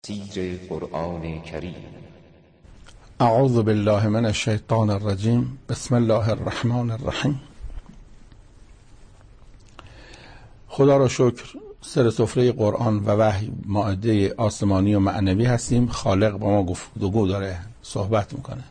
تفسیر قرآن کریم. اعوذ بالله من الشیطان الرجیم. بسم الله الرحمن الرحیم. خدا را شکر، سر سفره قرآن و وحی مائده آسمانی و معنوی هستیم. خالق با ما گفتگو داره، صحبت میکنه.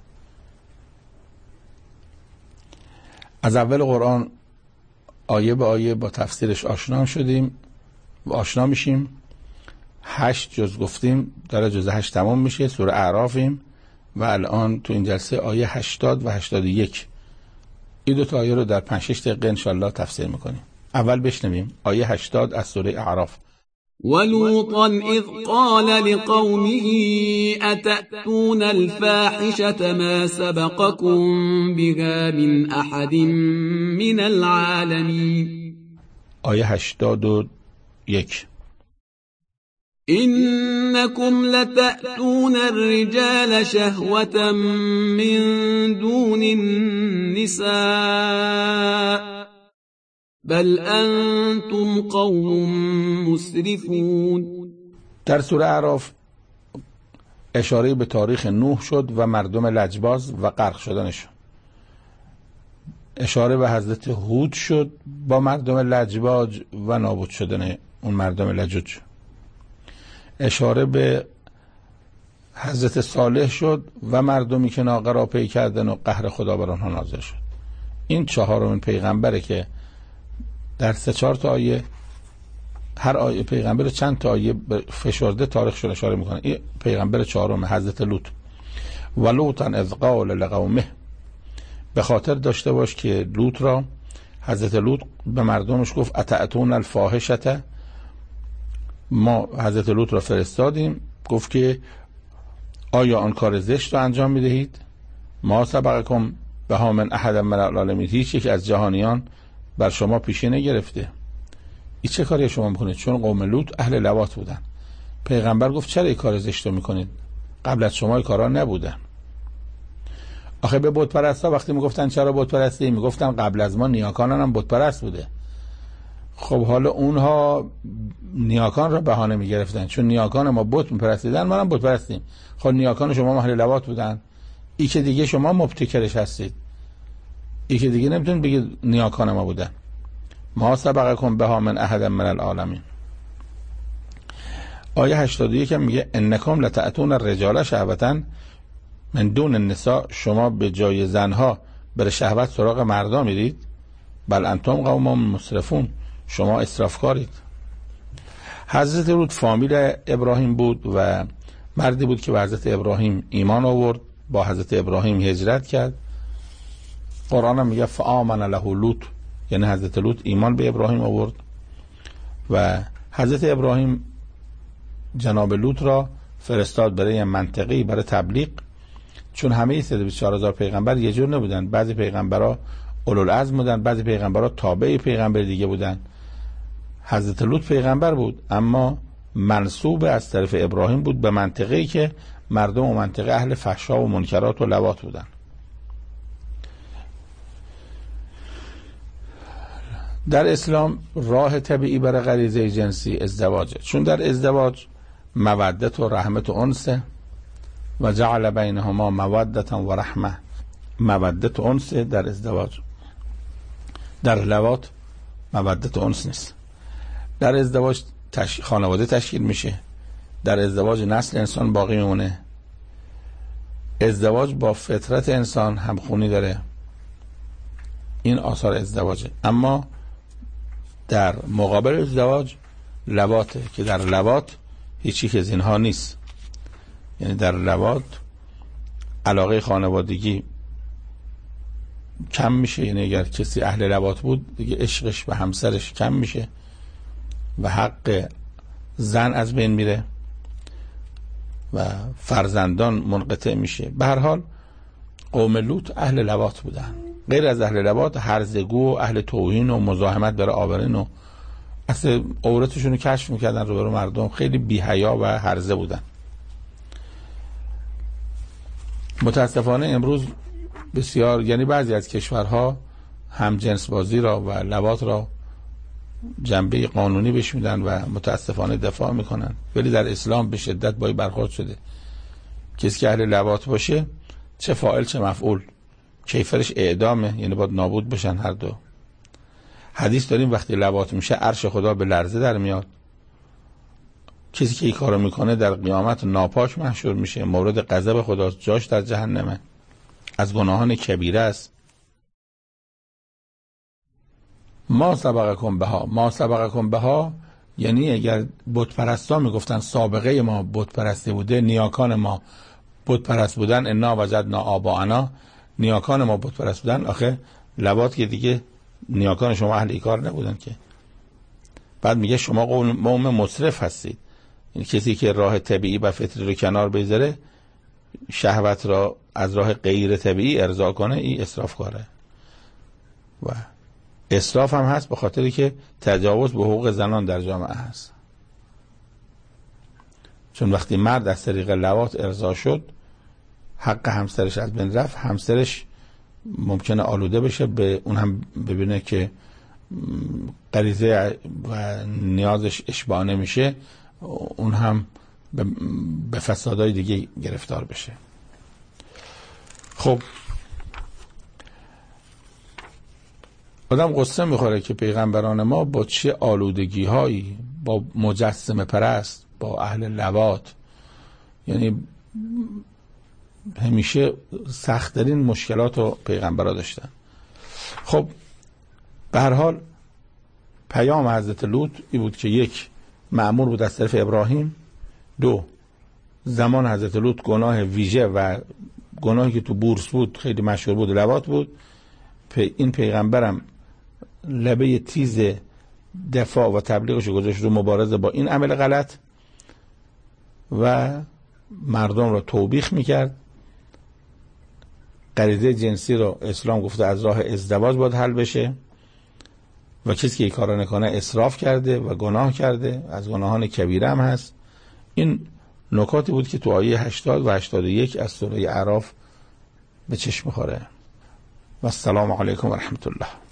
از اول قرآن آیه به آیه با تفسیرش آشنا شدیم و آشنا میشیم. 8 جز گفتیم، داره جز 8 تمام میشه. سوره اعرافیم و الان تو این جلسه آیه 80 و 81. این دو تا آیه رو در 5-6 دقیقه انشالله تفسیر میکنیم. اول بشنویم آیه 80 از سوره اعراف. ولوطا اذ قال لقومه اتأتون الفاحشة ما سبقكم بها من احد من العالمين. آیه 81. إنكم لتأتون الرجال شهوة من دون النساء بل أنتم قوم مسرفون. در سوره اعراف اشاره به تاریخ نوح شد و مردم لجباز و غرق شدنشون. اشاره به حضرت هود شد با مردم لجباز و نابود شدن اون مردم لجوج. اشاره به حضرت صالح شد و مردمی که ناقه را پی کردن و قهر خدا بر آنها نازل شد. این 4مین پیغمبره که در 3-4 تا آیه، هر آیه پیغمبر چند تا آیه فشرده تاریخشون اشاره میکنه. این پیغمبر 4 حضرت لوط. ولوطا اذ قال لقومه، به خاطر داشته باش که لوط را، حضرت لوط به مردمش گفت اتأتون الفاحشة. ما حضرت لوط را فرستادیم، گفت که آیا آن کار زشت را انجام میدهید؟ ما سبقکم بها من احد من العالمین، هیچ یک از جهانیان بر شما پیشی نگرفته. این چه کاری شما میکنید؟ چون قوم لوط اهل لواط بودن. پیغمبر گفت چرا این کار زشت رو میکنید؟ قبل از شما این کارا نبودن. آخه به بت پرستا وقتی میگفتن چرا بت پرستی، میگفتن قبل از ما نیاکانان هم بت پرست بوده. خب حالا اونها نیاکان را بهانه میگرفتن، چون نیاکان ما بت میپرستیدن، ما هم بت پرستیم. خب نیاکان شما اهل لواط بودن، این که دیگه شما مبتکرش هستید، این که دیگه نمیتونید بگید نیاکان ما بودن. ما سبقکم بها من احد من العالمین. آیه 81 میگه انکم لتأتون الرجال شهوة من دون النساء، شما به جای زنها بر شهوت سراغ مردا میرید. بل انتم قوم مسرفون، شما اسرافکارید. حضرت لوط فامیل ابراهیم بود و مردی بود که به حضرت ابراهیم ایمان آورد، با حضرت ابراهیم هجرت کرد. قرآن هم میگه فآمن له لوط، یعنی حضرت لوط ایمان به ابراهیم آورد و حضرت ابراهیم جناب لوط را فرستاد برای منطقه‌ای برای تبلیغ، چون همه 124,000 پیغمبر یه جور نبودن. بعضی پیغمبرها اولوالعزم بودن، بعضی پیغمبرها تابع پیغمبر دیگه بودن. حضرت لوط پیغمبر بود اما منسوب از طرف ابراهیم بود به منطقه‌ای که مردم و منطقه اهل فحشا و منکرات و لواط بودن. در اسلام راه طبیعی برای غریزه جنسی ازدواجه، چون در ازدواج مودت و رحمت و انس و جعل بینهما مودة و رحمه. مودت و انس در ازدواج، در لواط مودت و انس نیست. در ازدواج خانواده تشکیل میشه، در ازدواج نسل انسان باقی میمونه، ازدواج با فطرت انسان همخونی داره. این آثار ازدواجه. اما در مقابل ازدواج لواطه که در لواط هیچی که از اینها نیست. یعنی در لواط علاقه خانوادگی کم میشه، یعنی اگر کسی اهل لواط بود دیگه عشقش به همسرش کم میشه و حق زن از بین میره و فرزندان منقطع میشه. به هر حال قوم لوط اهل لواط بودن. غیر از اهل لواط هرزگو و اهل توهین و مزاحمت برای آورین و اصلا عورتشون رو کشف میکردن رو برای مردم. خیلی بی‌حیا و هرزه بودن. متاسفانه امروز بسیار، یعنی بعضی از کشورها هم جنس بازی را و لواط را جنبه قانونی بهش میدن و متاسفانه دفاع میکنن، ولی در اسلام به شدت با برخورد شده. کسی که اهل لواط باشه چه فاعل چه مفعول، کیفرش اعدامه، یعنی باید نابود بشن هر دو. حدیث داریم وقتی لواط میشه عرش خدا به لرزه در میاد. کسی که این کارو میکنه در قیامت ناپاک محشور میشه، مورد غضب خداست، جاش در جهنمه، از گناهان کبیره است. ما سبقکم بها یعنی اگر بت پرستا میگفتن سابقه ما بت پرستی بوده، نیاکان ما بت پرست بودن، انا وجدنا آباءنا، نیاکان ما بت پرست بودن، آخه لواط که دیگه نیاکان شما اهل کار نبودن که. بعد میگه شما قوم مسرف هستید، یعنی کسی که راه طبیعی و فطری رو کنار بذاره، شهوت را از راه غیر طبیعی ارضا کنه، این اسراف کاره. و اسراف هم هست به خاطری که تجاوز به حقوق زنان در جامعه هست. چون وقتی مرد از طریق لواط ارضا شد، حق همسرش از بین رفت، همسرش ممکنه آلوده بشه، به اون هم ببینه که غریزه و نیازش اشباع نمیشه، اون هم به فسادهای دیگه گرفتار بشه. خب آدم قصه میخوره که پیغمبران ما با چه آلودگی هایی، با مجسمه پرست، با اهل لواط، یعنی همیشه سخت‌ترین مشکلات رو پیغمبرها داشتن. خب به هر حال پیام حضرت لوط این بود که یک، مأمور بود از طرف ابراهیم، دو، زمان حضرت لوط گناه ویژه و گناهی که تو بورس بود خیلی مشهور بود لواط بود. این پیغمبرم لبه تیز دفاع و تبلیغش رو گذاشت رو مبارزه با این عمل غلط و مردم رو توبیخ میکرد. غریزه جنسی رو اسلام گفته از راه ازدواج باید حل بشه و کسی که این کارا نکنه اسراف کرده و گناه کرده، از گناهان کبیره هم هست. این نکاتی بود که تو آیه 80 و 81 از سوره اعراف به چشم می‌خوره. و السلام علیکم و رحمت الله.